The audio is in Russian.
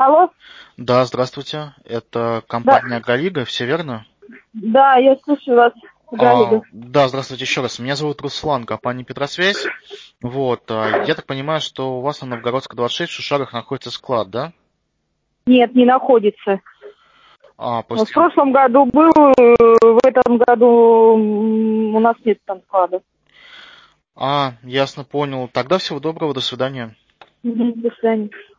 Алло? Да, здравствуйте. Это Да, компания Галига, все верно? да, я слушаю вас, Галига. Да, здравствуйте еще раз. Меня зовут Руслан, компания Петросвязь. Вот, я так понимаю, что у вас на Новгородской 26 в Шушарах находится склад, да? Нет, не находится. В Простите. прошлом году был, в этом году у нас нет там склада. Ясно, понял. Тогда всего доброго, до свидания. Мгм, до свидания.